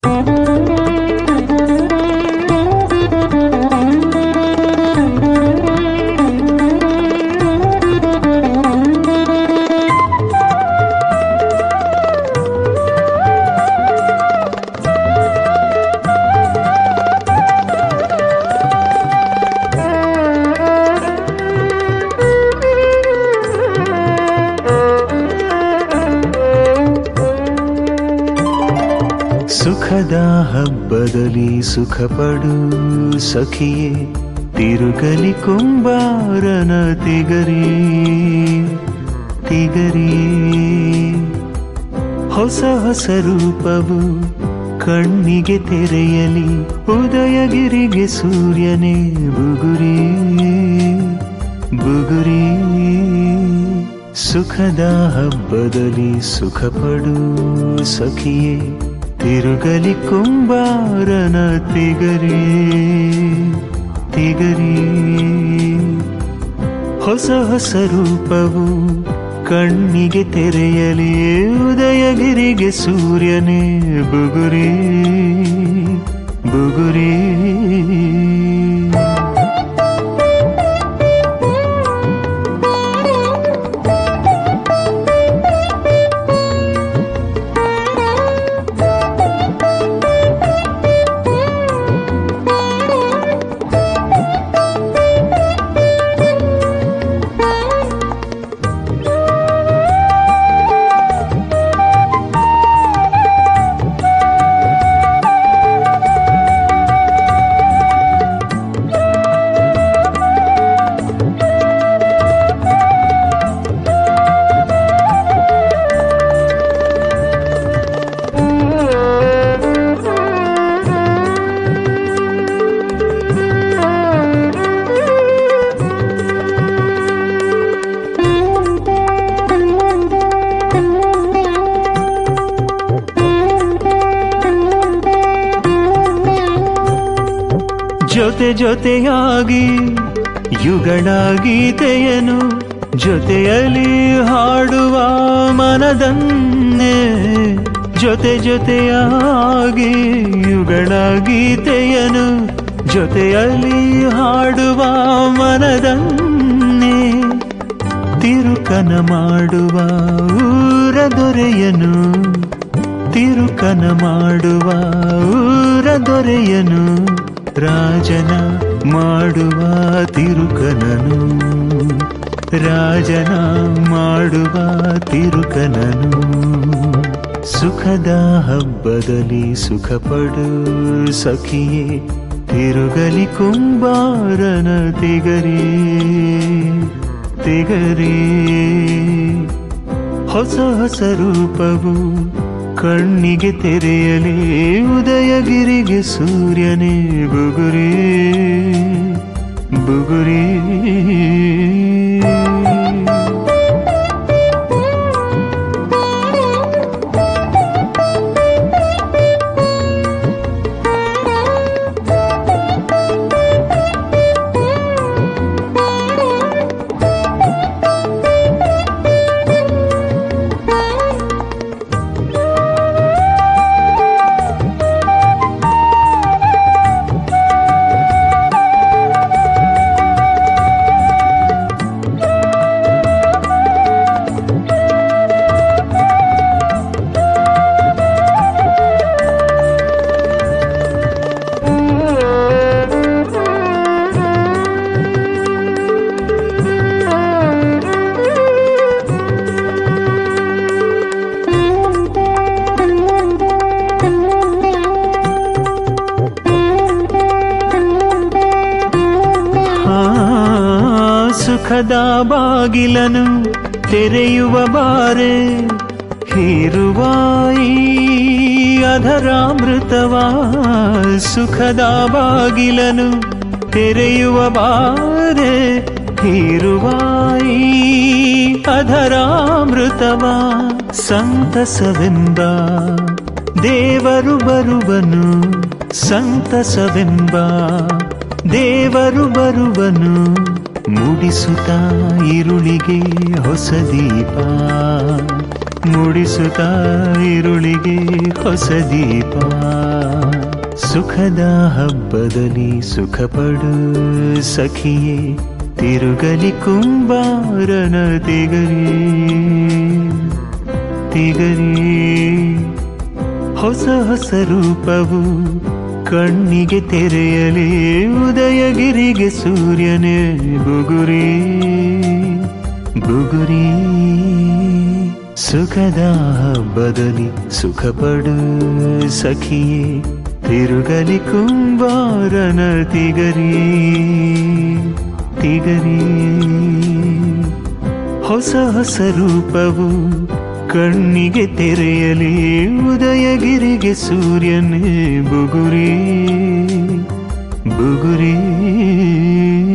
ಸುಖದ ಹಬ್ಬದಲ್ಲಿ ಸುಖ ಪಡು ಸಖಿಯೇ, ತಿರುಗಲಿ ಕುಂಬಾರನ ತಿಗರಿ ತಿಗರಿ. ಹೊಸ ಹೊಸ ರೂಪವು ಕಣ್ಣಿಗೆ ತೆರೆಯಲಿ, ಉದಯಗಿರಿಗೆ ಸೂರ್ಯನೇ ಬುಗುರಿ ಬುಗುರಿ. ಸುಖದ ಹಬ್ಬದಲ್ಲಿ ಸುಖ ಪಡು ಸಖಿಯೇ, ತಿರುಗಲಿ ಕುಂಬಾರನ ತಿಗರಿ ತಿಗರಿ. ಹೊಸ ಹೊಸ ರೂಪವು ಕಣ್ಣಿಗೆ ತೆರೆಯಲಿ, ಉದಯಗಿರಿಗೆ ಸೂರ್ಯನೇ ಬುಗುರಿ ಬುಗುರಿ. ಜೊತೆ ಜೊತೆಯಾಗಿ ಯುಗಳ ಗೀತೆಯನು ಜೊತೆಯಲ್ಲಿ ಹಾಡುವ ಮನದನ್ನೇ. ಜೊತೆ ಜೊತೆಯಾಗಿ ಯುಗಳ ಗೀತೆಯನು ಜೊತೆಯಲ್ಲಿ ಹಾಡುವ ಮನದನ್ನೇ. ತಿರುಕನ ಮಾಡುವ ಊರ ದೊರೆಯನು, ತಿರುಕನ ಮಾಡುವ ಊರ ದೊರೆಯನು. ರಾಜನ ಮಾಡುವ ತಿರುಕನನು, ರಾಜನ ಮಾಡುವ ತಿರುಕನನು. ಸುಖದ ಹಬ್ಬದಲ್ಲಿ ಸುಖ ಪಡು ಸಖಿಯೇ, ತಿರುಗಲಿ ಕುಂಬಾರನ ತಿಗರಿ ತಿಗರಿ. ಹೊಸ ಹೊಸ ರೂಪವು ಕಣ್ಣಿಗೆ ತೆರೆಯಲಿ, ಉದಯಗಿರಿಗೆ ಸೂರ್ಯನೇ ಬುಗುರಿ ಬುಗುರಿ. ಸುಖದ ಬಾಗಿಲನು ತೆರೆಯುವ ಬಾರೆ, ಹೀರುವ ಈ ಅಧರಾಮೃತವ. ಸುಖದ ಬಾಗಿಲನು ತೆರೆಯುವ ಬಾರೆ, ಹೀರುವ ಈ ಅಧರಾಮೃತವ. ಸಂತಸವೆಂಬ ದೇವರು ಬರುವನು, ಸಂತಸವೆಂಬ ದೇವರು ಬರುವನು. ಮೂಡಿಸುತ್ತ ಇರುಳಿಗೆ ಹೊಸ ದೀಪ, ಮೂಡಿಸುತ್ತ ಇರುಳಿಗೆ ಹೊಸ ದೀಪ. ಸುಖದ ಹಬ್ಬದಲ್ಲಿ ಸುಖಪಡು ಸಖಿಯೇ, ತಿರುಗಲಿ ಕುಂಬಾರನ ತಿಗರಿ ತಿಗರಿ. ಹೊಸ ಹೊಸ ರೂಪವು ಕಣ್ಣಿಗೆ ತೆರೆಯಲಿ, ಉದಯಗಿರಿಗೆ ಸೂರ್ಯನೇ ಬುಗುರಿ ಬುಗುರಿ. ಸುಖದ ಹಬ್ಬದಲ್ಲಿ ಸುಖಪಡು ಸಖಿಯೇ, ತಿರುಗಲಿ ಕುಂಬಾರನ ತಿಗರಿ ತಿಗರಿ. ಹೊಸ ಹೊಸ ರೂಪವು ಕಣ್ಣಿಗೆ ತೆರೆಯಲಿ, ಉದಯಗಿರಿಗೆ ಸೂರ್ಯನೇ ಬುಗುರಿ ಬುಗುರಿ.